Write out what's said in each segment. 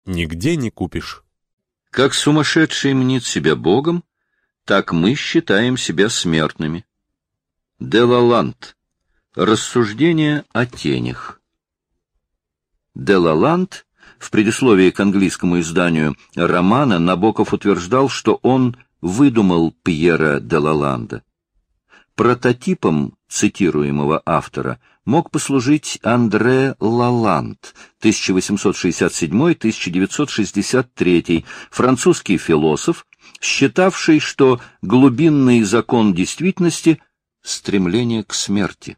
нигде не купишь. Как сумасшедший мнит себя Богом, так мы считаем себя смертными. Де Лаланд. Рассуждение о тенях. Де Лаланд в предисловии к английскому изданию романа Набоков утверждал, что он выдумал Пьера де Лаланда. Прототипом цитируемого автора мог послужить Андре Лаланд, 1867-1963, французский философ, считавший, что глубинный закон действительности — стремление к смерти.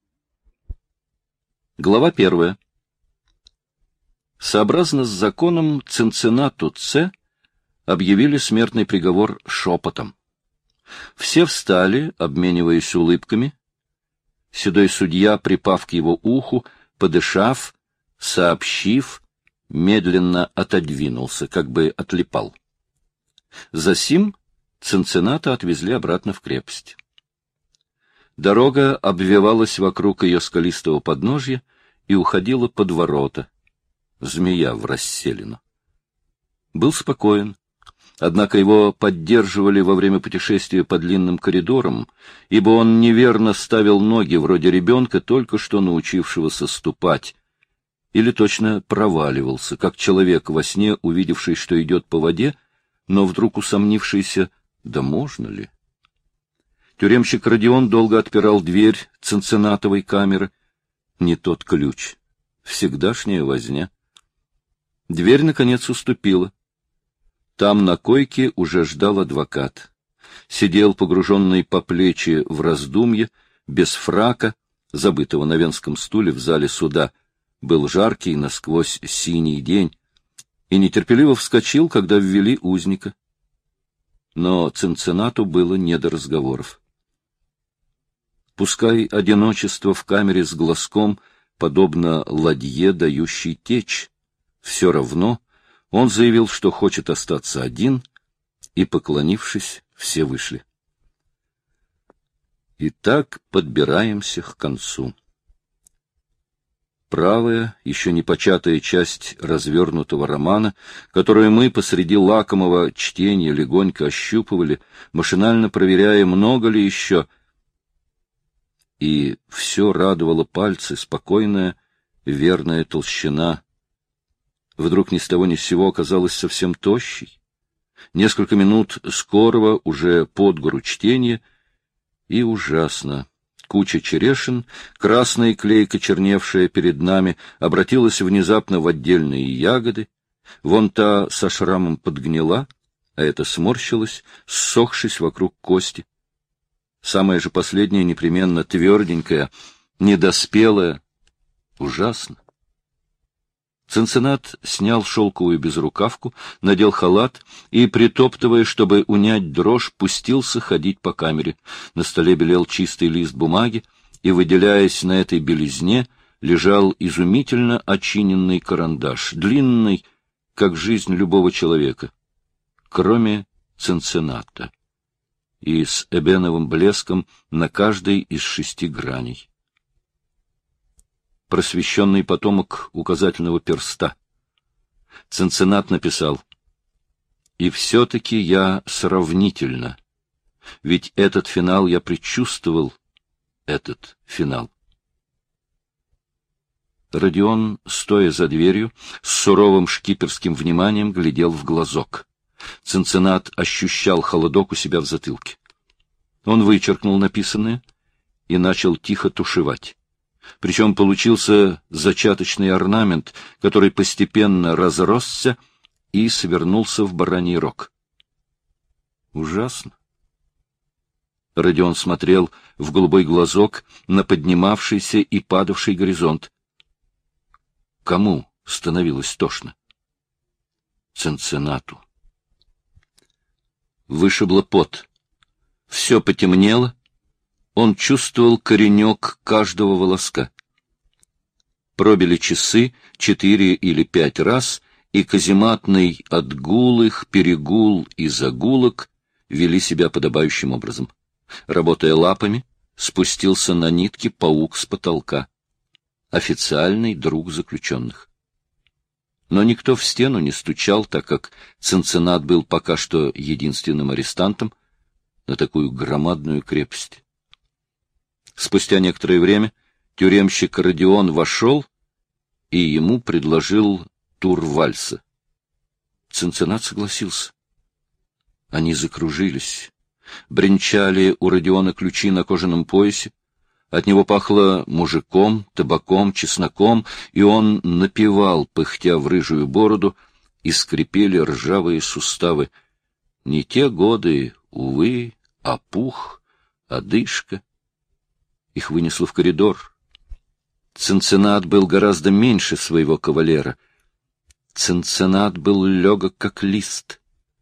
Глава 1. Сообразно с законом Цинциннату Ц объявили смертный приговор шепотом. Все встали, обмениваясь улыбками. Седой судья, припав к его уху, подышав, сообщив, медленно отодвинулся, как бы отлипал. Засим Цинцинната отвезли обратно в крепость. Дорога обвивалась вокруг ее скалистого подножья и уходила под ворота. Змея в расселину. Был спокоен. Однако его поддерживали во время путешествия по длинным коридорам, ибо он неверно ставил ноги вроде ребенка, только что научившегося ступать, или точно проваливался, как человек во сне, увидевший, что идет по воде, но вдруг усомнившийся, да можно ли? Тюремщик Родион долго отпирал дверь цинциннатовой камеры. Не тот ключ. Всегдашняя возня. Дверь, наконец, уступила. Там на койке уже ждал адвокат. Сидел, погруженный по плечи в раздумье, без фрака, забытого на венском стуле в зале суда. Был жаркий, насквозь синий день, и нетерпеливо вскочил, когда ввели узника. Но Цинциннату было не до разговоров. Пускай одиночество в камере с глазком подобно ладье, дающей течь, все равно он заявил, что хочет остаться один, и, поклонившись, все вышли. Итак, подбираемся к концу. Правая, еще не початая часть развернутого романа, которую мы посреди лакомого чтения легонько ощупывали, машинально проверяя, много ли еще, и все радовало пальцы, спокойная, верная толщина. Вдруг ни с того ни с сего оказалась совсем тощей. Несколько минут скорого, уже под гору чтения, и ужасно. Куча черешин, красная клейка, черневшая перед нами, обратилась внезапно в отдельные ягоды. Вон та со шрамом подгнила, а эта сморщилась, ссохшись вокруг кости. Самая же последняя непременно тверденькая, недоспелая. Ужасно. Цинциннат снял шелковую безрукавку, надел халат и, притоптывая, чтобы унять дрожь, пустился ходить по камере. На столе белел чистый лист бумаги, и, выделяясь на этой белизне, лежал изумительно очиненный карандаш, длинный, как жизнь любого человека, кроме Цинцинната, и с эбеновым блеском на каждой из 6 граней. Просвещенный потомок указательного перста. Цинциннат написал: «И все-таки я сравнительно, ведь этот финал я предчувствовал, этот финал». Родион, стоя за дверью, с суровым шкиперским вниманием глядел в глазок. Цинциннат ощущал холодок у себя в затылке. Он вычеркнул написанное и начал тихо тушевать. Причем получился зачаточный орнамент, который постепенно разросся и свернулся в бараний рог. Ужасно. Родион смотрел в голубой глазок на поднимавшийся и падавший горизонт. Кому становилось тошно? Цинциннату. Вышибло пот. Все потемнело. Он чувствовал коренек каждого волоска. Пробили часы 4 или 5 раз, и казематный отгул их, перегул и загулок вели себя подобающим образом. Работая лапами, спустился на нитки паук с потолка. Официальный друг заключенных. Но никто в стену не стучал, так как Цинциннат был пока что единственным арестантом на такую громадную крепость. Спустя некоторое время тюремщик Родион вошел, и ему предложил тур вальса. Цинциннат согласился. Они закружились. Бренчали у Родиона ключи на кожаном поясе. От него пахло мужиком, табаком, чесноком, и он напевал, пыхтя в рыжую бороду, и скрипели ржавые суставы. Не те годы, увы, опух, одышка. Их вынесло в коридор. Цинциннат был гораздо меньше своего кавалера. Цинциннат был легок, как лист.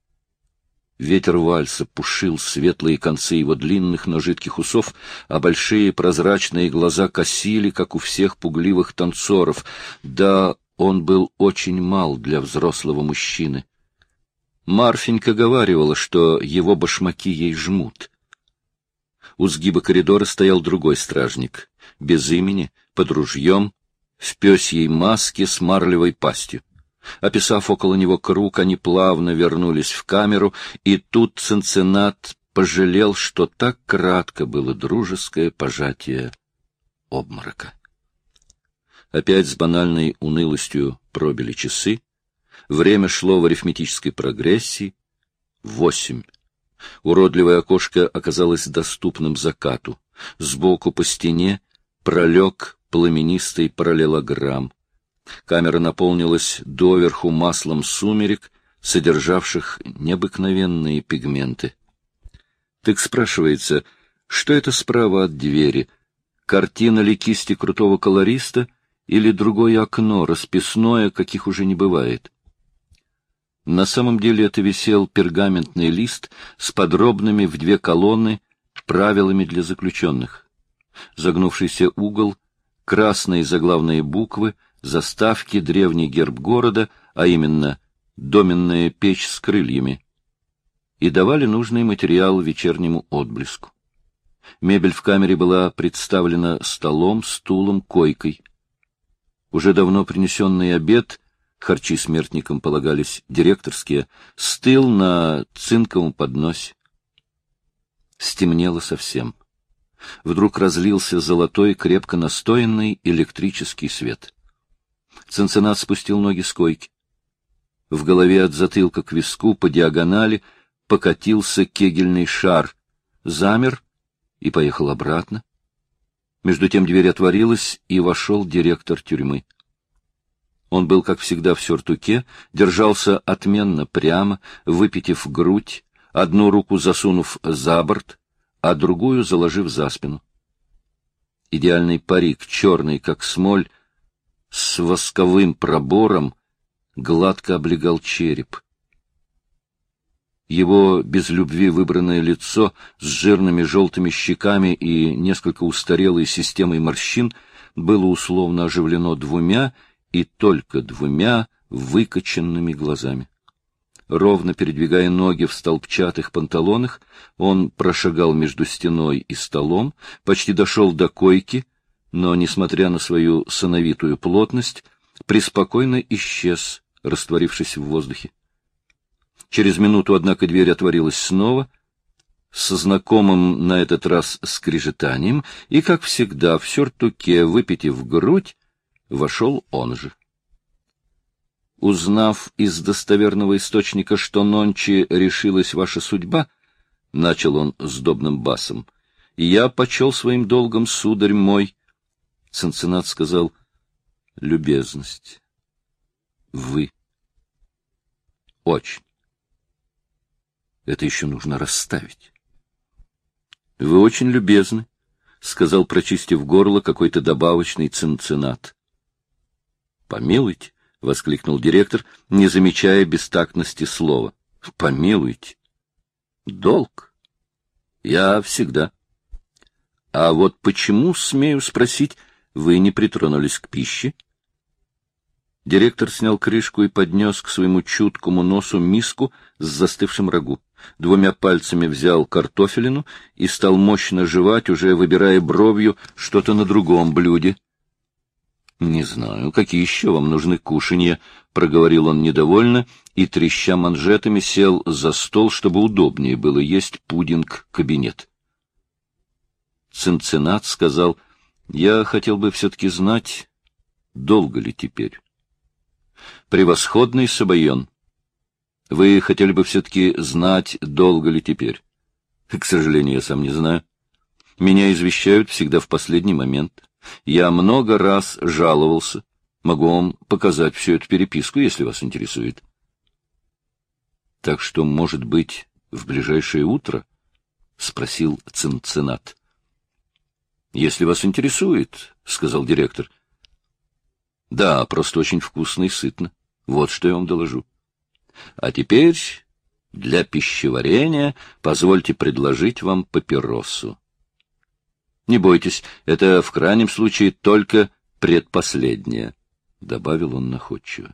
Ветер вальса пушил светлые концы его длинных, но жидких усов, а большие прозрачные глаза косили, как у всех пугливых танцоров. Да, он был очень мал для взрослого мужчины. Марфенька говаривала, что его башмаки ей жмут. У сгиба коридора стоял другой стражник, без имени, под ружьем, в пёсьей маске с марлевой пастью. Описав около него круг, они плавно вернулись в камеру, и тут Цинциннат пожалел, что так кратко было дружеское пожатие обморока. Опять с банальной унылостью пробили часы. Время шло в арифметической прогрессии. 8. Уродливое окошко оказалось доступным закату. Сбоку по стене пролег пламенистый параллелограмм. Камера наполнилась доверху маслом сумерек, содержавших необыкновенные пигменты. Так спрашивается, что это справа от двери? Картина ли кисти крутого колориста или другое окно, расписное, каких уже не бывает? На самом деле это висел пергаментный лист с подробными в 2 колонны правилами для заключенных. Загнувшийся угол, красные заглавные буквы, заставки, древний герб города, а именно доменная печь с крыльями, и давали нужный материал вечернему отблеску. Мебель в камере была представлена столом, стулом, койкой. Уже давно принесенный обед, харчи смертникам полагались директорские, стыл на цинковом подносе. Стемнело совсем. Вдруг разлился золотой, крепко настоянный электрический свет. Цинциннат спустил ноги с койки. В голове от затылка к виску по диагонали покатился кегельный шар, замер и поехал обратно. Между тем дверь отворилась, и вошел директор тюрьмы. Он был, как всегда, в сюртуке, держался отменно прямо, выпитив грудь, одну руку засунув за борт, а другую заложив за спину. Идеальный парик, черный, как смоль, с восковым пробором, гладко облегал череп. Его без любви выбранное лицо с жирными желтыми щеками и несколько устарелой системой морщин было условно оживлено 2 и только 2 выкоченными глазами. Ровно передвигая ноги в столбчатых панталонах, он прошагал между стеной и столом, почти дошел до койки, но, несмотря на свою сановитую плотность, преспокойно исчез, растворившись в воздухе. Через минуту, однако, дверь отворилась снова, со знакомым на этот раз скрежетанием, и, как всегда, в сюртуке, выпитив грудь, вошел он же. Узнав из достоверного источника, что нонче решилась ваша судьба, — начал он сдобным басом, — я почел своим долгом, сударь мой. Цинциннат сказал: — любезность. Вы. Очень. Это еще нужно расставить. — Вы очень любезны, — сказал, прочистив горло, какой-то добавочный Цинциннат. — Помилуйте, — воскликнул директор, не замечая бестактности слова. — Помилуйте. — Долг. Я всегда. — А вот почему, смею спросить, вы не притронулись к пище? Директор снял крышку и поднес к своему чуткому носу миску с застывшим рагу. 2 пальцами взял картофелину и стал мощно жевать, уже выбирая бровью что-то на другом блюде. — Не знаю, какие еще вам нужны кушанья, — проговорил он недовольно и, треща манжетами, сел за стол, чтобы удобнее было есть пудинг-кабинет. Цинциннат сказал: — Я хотел бы все-таки знать, долго ли теперь. — Превосходный Сабайон. Вы хотели бы все-таки знать, долго ли теперь? — К сожалению, я сам не знаю. Меня извещают всегда в последний момент. Я много раз жаловался. Могу вам показать всю эту переписку, если вас интересует. — Так что, может быть, в ближайшее утро? — спросил Цинциннат. — Если вас интересует, — сказал директор. — Да, просто очень вкусно и сытно. Вот что я вам доложу. А теперь для пищеварения позвольте предложить вам папиросу. Не бойтесь, это в крайнем случае только предпоследнее, — добавил он находчиво.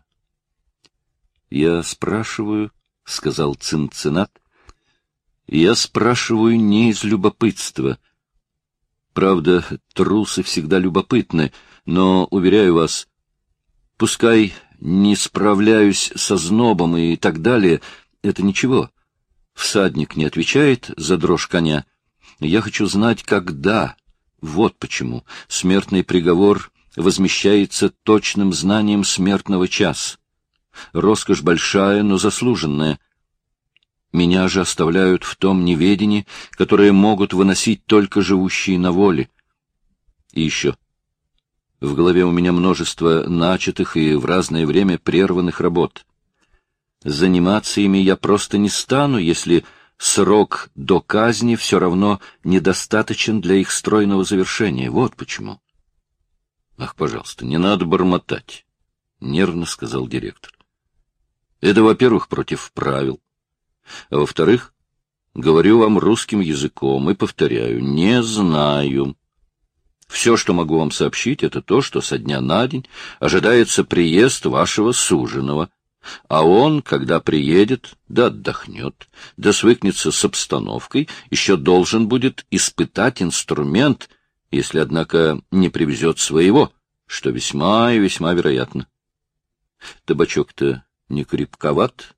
— Я спрашиваю, — сказал Цинциннат, — я спрашиваю не из любопытства. Правда, трусы всегда любопытны, но, уверяю вас, пускай не справляюсь со знобом и так далее, это ничего. Всадник не отвечает за дрожь коня. Я хочу знать, когда. Вот почему смертный приговор возмещается точным знанием смертного часа. Роскошь большая, но заслуженная. Меня же оставляют в том неведении, которое могут выносить только живущие на воле. И еще. В голове у меня множество начатых и в разное время прерванных работ. Заниматься ими я просто не стану, если срок до казни все равно недостаточен для их стройного завершения. Вот почему. — Ах, пожалуйста, не надо бормотать, — нервно сказал директор. — Это, во-первых, против правил. А во-вторых, говорю вам русским языком и повторяю, не знаю. Все, что могу вам сообщить, это то, что со дня на день ожидается приезд вашего суженого, а он, когда приедет, да отдохнет, да свыкнется с обстановкой, еще должен будет испытать инструмент, если, однако, не привезет своего, что весьма и весьма вероятно. Табачок-то не крепковат?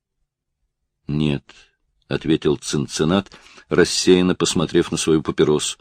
— Нет, — ответил Цинциннат, рассеянно посмотрев на свою папиросу.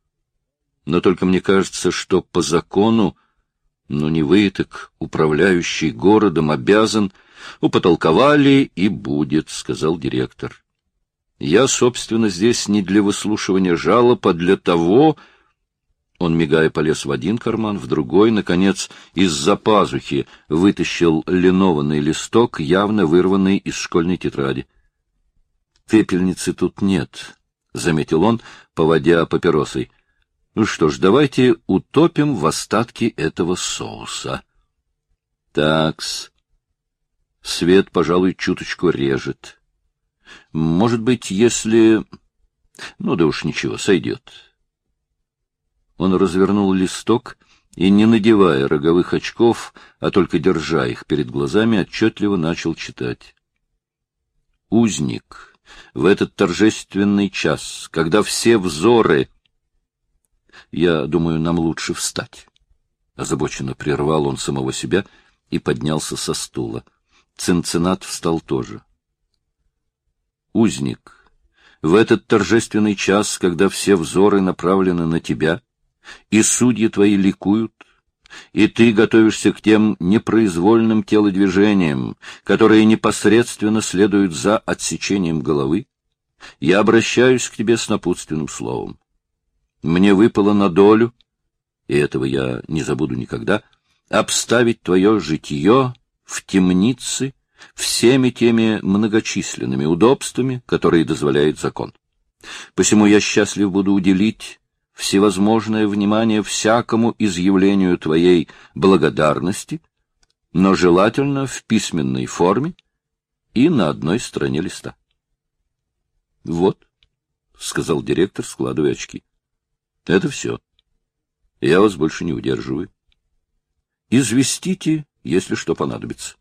Но только мне кажется, что по закону, но не вы, так управляющий городом обязан, употолковали и будет, — сказал директор. Я, собственно, здесь не для выслушивания жалоб, а для того... Он, мигая, полез в один карман, в другой, наконец, из-за пазухи вытащил линованный листок, явно вырванный из школьной тетради. Пепельницы тут нет, — заметил он, поводя папиросой. Ну что ж, давайте утопим в остатки этого соуса. Такс. Свет, пожалуй, чуточку режет. Может быть, если... Ну да уж ничего, сойдет. Он развернул листок и, не надевая роговых очков, а только держа их перед глазами, отчетливо начал читать. Узник, в этот торжественный час, когда все взоры... Я думаю, нам лучше встать. Озабоченно прервал он самого себя и поднялся со стула. Цинциннат встал тоже. Узник, в этот торжественный час, когда все взоры направлены на тебя, и судьи твои ликуют, и ты готовишься к тем непроизвольным телодвижениям, которые непосредственно следуют за отсечением головы, я обращаюсь к тебе с напутственным словом. Мне выпало на долю, и этого я не забуду никогда, обставить твое житие в темнице всеми теми многочисленными удобствами, которые дозволяет закон. Посему я счастлив буду уделить всевозможное внимание всякому изъявлению твоей благодарности, но желательно в письменной форме и на одной стороне листа. — Вот, — сказал директор, складывая очки. — Это все. Я вас больше не удерживаю. Известите, если что понадобится.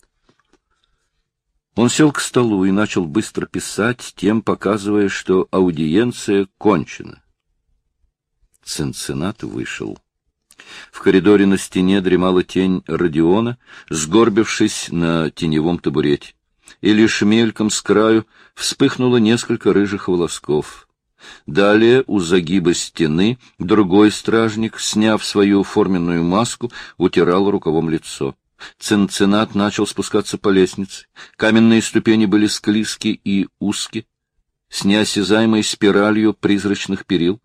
Он сел к столу и начал быстро писать, тем показывая, что аудиенция кончена. Цинциннат вышел. В коридоре на стене дремала тень Родиона, сгорбившись на теневом табурете, и лишь мельком с краю вспыхнуло несколько рыжих волосков. Далее у загиба стены другой стражник, сняв свою форменную маску, утирал рукавом лицо. Цинциннат начал спускаться по лестнице. Каменные ступени были склизки и узки, с неосязаемой спиралью призрачных перил.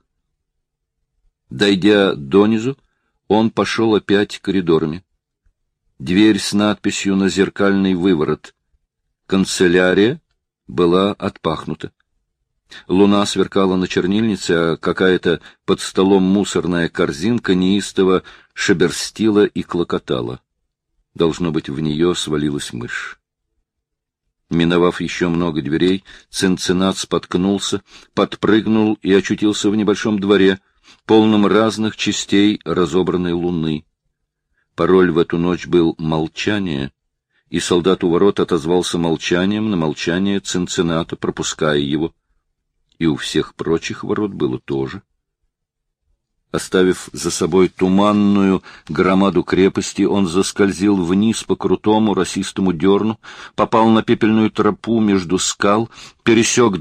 Дойдя донизу, он пошел опять коридорами. Дверь с надписью на зеркальный выворот «Канцелярия» была отпахнута. Луна сверкала на чернильнице, а какая-то под столом мусорная корзинка неистово шеберстила и клокотала. Должно быть, в нее свалилась мышь. Миновав еще много дверей, Цинциннат споткнулся, подпрыгнул и очутился в небольшом дворе, полном разных частей разобранной луны. Пароль в эту ночь был «Молчание», и солдат у ворот отозвался молчанием на молчание Цинцинната, пропуская его. И у всех прочих ворот было то же. Оставив за собой туманную громаду крепости, он заскользил вниз по крутому росистому дерну, попал на пепельную тропу между скал, пересек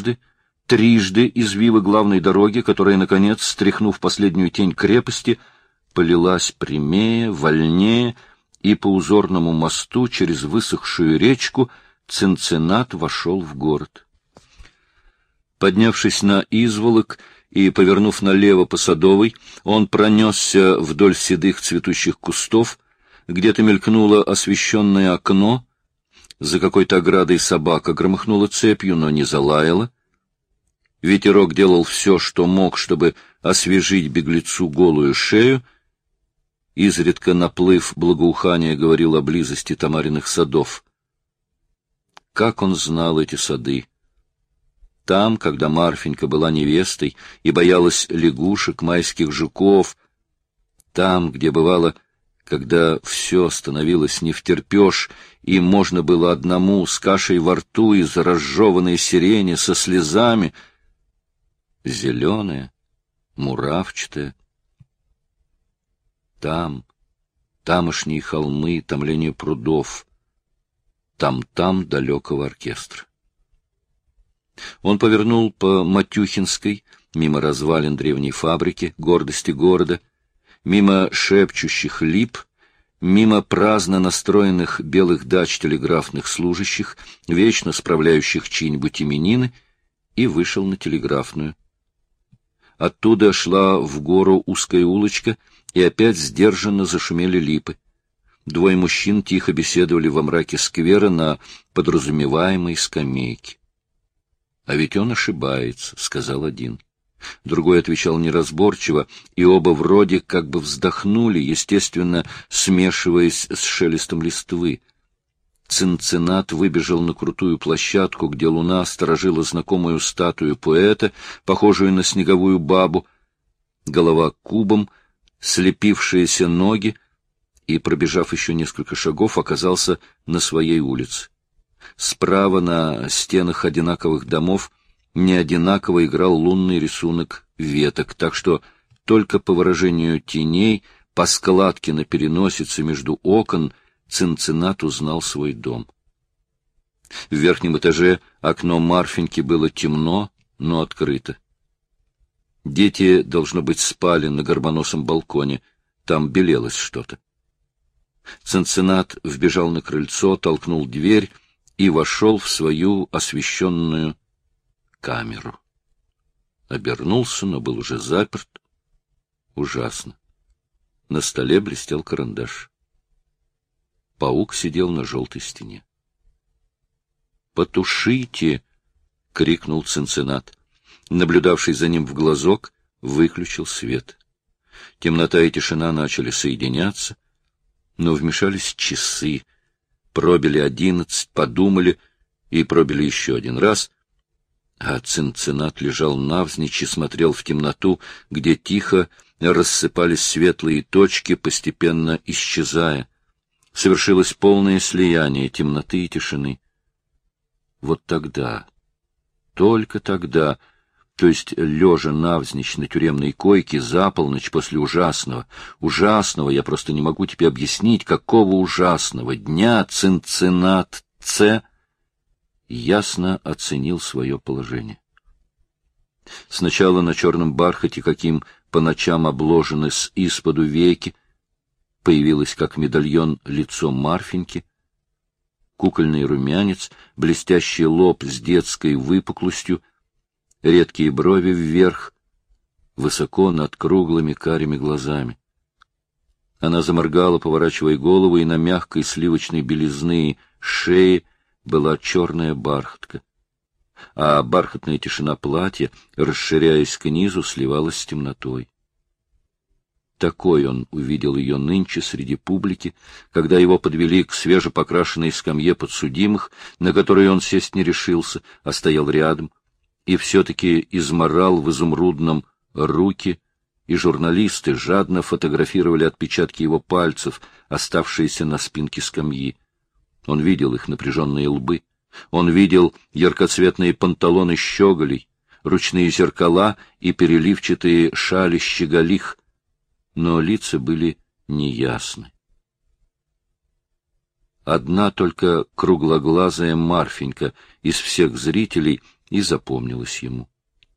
трижды извивы главной дороги, которая, наконец, стряхнув последнюю тень крепости, полилась прямее, вольнее, и по узорному мосту через высохшую речку Цинциннат вошел в город. Поднявшись на изволок и повернув налево по Садовой, он пронесся вдоль седых цветущих кустов, где-то мелькнуло освещенное окно, за какой-то оградой собака громыхнула цепью, но не залаяла. Ветерок делал все, что мог, чтобы освежить беглецу голую шею. Изредка наплыв благоухания говорил о близости Тамариных садов. Как он знал эти сады! Там, когда Марфенька была невестой и боялась лягушек, майских жуков, там, где бывало, когда все становилось невтерпеж, и можно было одному с кашей во рту из разжеванной сирени со слезами, зеленая, муравчатая. Там, тамошние холмы, томление прудов, там далекого оркестра. Он повернул по Матюхинской, мимо развалин древней фабрики, гордости города, мимо шепчущих лип, мимо праздно настроенных белых дач телеграфных служащих, вечно справляющих чьи-нибудь именины, и вышел на Телеграфную. Оттуда шла в гору узкая улочка, и опять сдержанно зашумели липы. Двое мужчин тихо беседовали во мраке сквера на подразумеваемой скамейке. — А ведь он ошибается, — сказал один. Другой отвечал неразборчиво, и оба вроде как бы вздохнули, естественно, смешиваясь с шелестом листвы. Цинциннат выбежал на крутую площадку, где луна сторожила знакомую статую поэта, похожую на снеговую бабу, голова кубом, слепившиеся ноги, и, пробежав еще несколько шагов, оказался на своей улице. Справа на стенах одинаковых домов неодинаково играл лунный рисунок веток, так что только по выражению теней, по складке на переносице между окон Цинциннат узнал свой дом. В верхнем этаже окно Марфеньки было темно, но открыто. Дети, должно быть, спали на горбоносом балконе, там белелось что-то. Цинциннат вбежал на крыльцо, толкнул дверь и вошел в свою освещенную камеру. Обернулся, но был уже заперт. Ужасно. На столе блестел карандаш. Паук сидел на желтой стене. «Потушите!» — крикнул Цинциннат. Наблюдавший за ним в глазок, выключил свет. Темнота и тишина начали соединяться, но вмешались часы. Пробили 11, подумали и пробили еще один раз, а Цинциннат лежал навзничь и смотрел в темноту, где тихо рассыпались светлые точки, постепенно исчезая. Совершилось полное слияние темноты и тишины. Вот тогда, только тогда, то есть лежа навзничь на тюремной койке за полночь после ужасного, я просто не могу тебе объяснить, какого ужасного дня Цинциннат Ц. ясно оценил свое положение. Сначала на черном бархате, каким по ночам обложены с исподу веки, появилось как медальон лицо Марфеньки, кукольный румянец, блестящий лоб с детской выпуклостью, редкие брови вверх, высоко над круглыми карими глазами. Она заморгала, поворачивая голову, и на мягкой сливочной белизны шее была черная бархатка, а бархатная тишина платья, расширяясь к низу, сливалась с темнотой. Такой он увидел ее нынче среди публики, когда его подвели к свежепокрашенной скамье подсудимых, на которой он сесть не решился, а стоял рядом, и все-таки изморал в изумрудном руки, и журналисты жадно фотографировали отпечатки его пальцев, оставшиеся на спинке скамьи. Он видел их напряженные лбы, он видел яркоцветные панталоны щеголей, ручные зеркала и переливчатые шали щеголих, но лица были неясны. Одна только круглоглазая Марфенька из всех зрителей и запомнилась ему.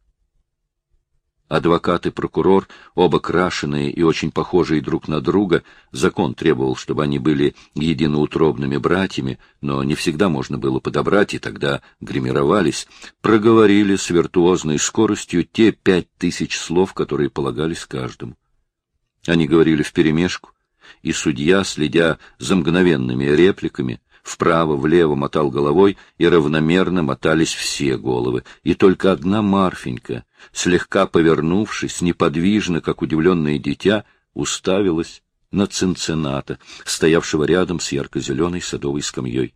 Адвокат и прокурор, оба крашеные и очень похожие друг на друга, закон требовал, чтобы они были единоутробными братьями, но не всегда можно было подобрать, и тогда гримировались, проговорили с виртуозной скоростью те 5000 слов, которые полагались каждому. Они говорили вперемешку, и судья, следя за мгновенными репликами, вправо-влево мотал головой, и равномерно мотались все головы, и только одна Марфенька, слегка повернувшись, неподвижно, как удивленное дитя, уставилась на Цинцинната, стоявшего рядом с ярко-зеленой садовой скамьей.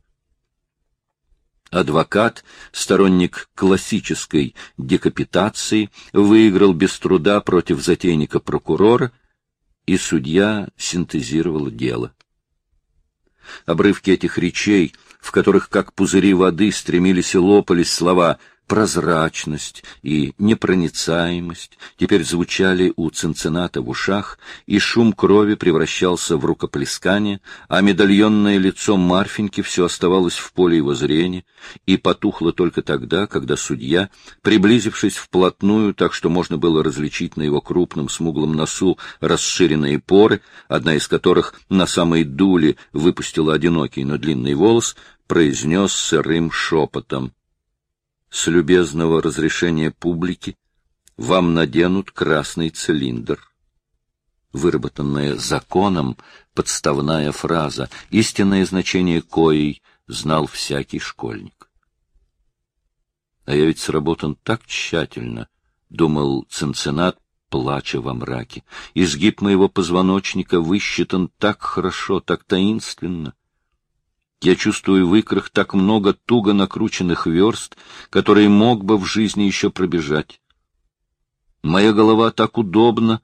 Адвокат, сторонник классической декапитации, выиграл без труда против затейника-прокурора, и судья синтезировал дело. Обрывки этих речей, в которых как пузыри воды стремились и лопались слова «прозрачность» и «непроницаемость», теперь звучали у Цинцинната в ушах, и шум крови превращался в рукоплескание, а медальонное лицо Марфеньки все оставалось в поле его зрения и потухло только тогда, когда судья, приблизившись вплотную, так что можно было различить на его крупном смуглом носу расширенные поры, одна из которых на самой дуле выпустила одинокий, но длинный волос, произнес сырым шепотом: «С любезного разрешения публики вам наденут красный цилиндр». Выработанная законом подставная фраза, истинное значение коей знал всякий школьник. «А я ведь сработан так тщательно», — думал Цинциннат, плача во мраке. «Изгиб моего позвоночника высчитан так хорошо, так таинственно. Я чувствую в икрах так много туго накрученных верст, которые мог бы в жизни еще пробежать. Моя голова так удобна».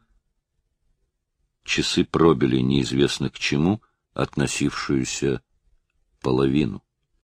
Часы пробили неизвестно к чему относившуюся половину.